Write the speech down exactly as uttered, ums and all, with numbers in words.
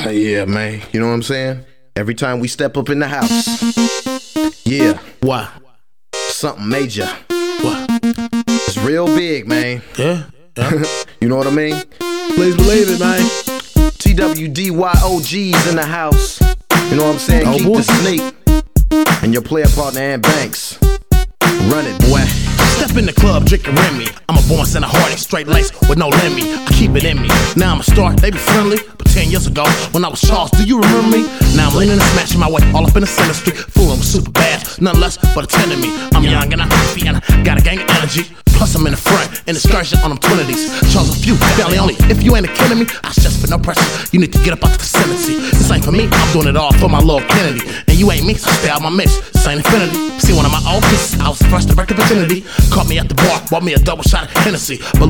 Yeah, man. You know what I'm saying? Every time we step up in the house, yeah. What? Something major. What? It's real big, man. Yeah. Yeah. You know what I mean? Please believe it, man. T W D Y O G's in the house. You know what I'm saying? Oh, Keep boy. the sneak. And your player partner, Ann Banks. Run it, boy. Step in the club, drinking Remy. I'm a born center hearty, straight lace with no lemmy. I keep it in me. Now I'm a star, they be friendly. But ten years ago, when I was Charles, do you remember me? Now I'm leaning and smashing my way all up in the center street. Fooling with super bad, none less but a ten of me. I'm young and I'm happy and I got a gang of energy. Plus I'm in the front, in excursion on them twenties. Charles a few, family only. If you ain't a kid of me, I stress for no pressure. You need to get up out the vicinity. This ain't for me, I'm doing it all for my little Kennedy. And you ain't me, so stay out my mix. This ain't infinity. See one of my old pieces, I was the first to break the virginity. Caught me at the bar, bought me a double shot of Hennessy. But